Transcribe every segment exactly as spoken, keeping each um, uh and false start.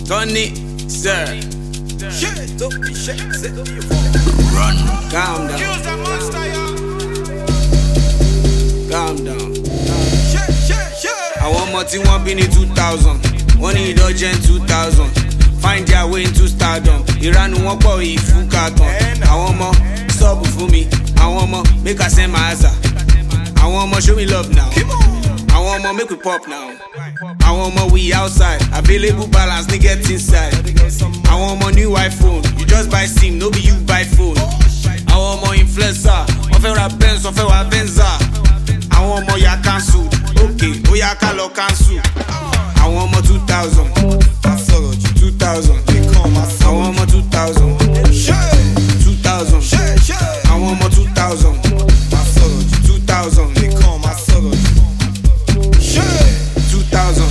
Tony, sir. Shit, don't be shit, sit Run. Calm down. Calm down. Shit, shit, shit. Àwọn ọmọ tí wọ́n bí ní two thousand, wọ́n ní ìdọ́jẹ́ ní two thousand. Find their way into stardom. Ìranu wọn pọ̀ ìfún kàtàn. Àwọn ọmọ sọ́ọ̀bù fún mi. Àwọn ọmọ make I send my answer. Àwọn ọmọ show me love now. Àwọn ọmọ make we pop now. Àwọn ọmọ we outside. Available balance ní get inside. Àwọn ọmọ new iPhone. You just buy SIM, no be you buy phone. Àwọn ọmọ influencer. Wọ́n fẹ́ ra Benz, wọ́n fẹ́ ra Venza. Àwọn ọmọ ya cancel. Okay, ó yá ká lọ cancel. Àwọn ọmọ two thousand. two thousand. Àwọn ọmọ two thousand. two thousand. Àwọn ọmọ two thousand. two thousand. two thousand.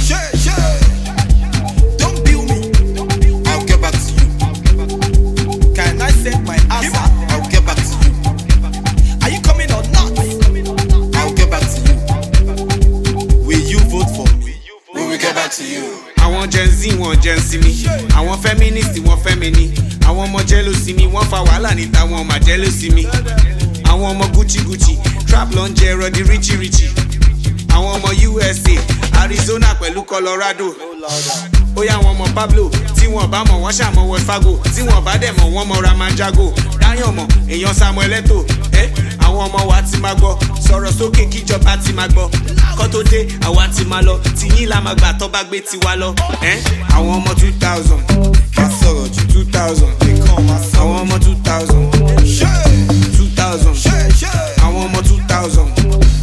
Don't bill me, I'll get back to you. Can I send my answer? I'll get back to you. Are you coming or not? I'll get back to you. Will you vote for me? We will get back to you. Àwọn Gen Z wọn Gen Z mi. Àwọn feminist wọn femini. Àwọn ọmọ jealousy mi wọ́n fa wàhálà níta wọn ọmọ jealousy mi. Àwọn ọmọ Gucci Gucci trap ló ń jẹ ẹrọ di richie richie. Àwọn ọmọ U S A Arizona pẹ̀lú Colorado. Ó yá àwọn ọmọ Pablo tí wọ́n bá mọ̀ wọ́n ṣàmọ̀ Wells Fargo. Tí wọ́n bá dẹ̀ mọ̀ wọ́n mọ̀ Ramanjago. Dáyàn mọ̀ èèyàn Samuel Eto. Eh? Àwọn ọmọ wa ti máa gbọ́ sọ̀rọ̀ sókè kíjọba ti máa gbọ́. Kọ́ tó dé àwa ti máa lọ tìyín la máa gbà tó bá gbé tiwa lọ. Eh? Àwọn ọmọ two thousand. two thousand. Àwọn ọmọ two thousand. two thousand. Àwọn ọmọ two thousand.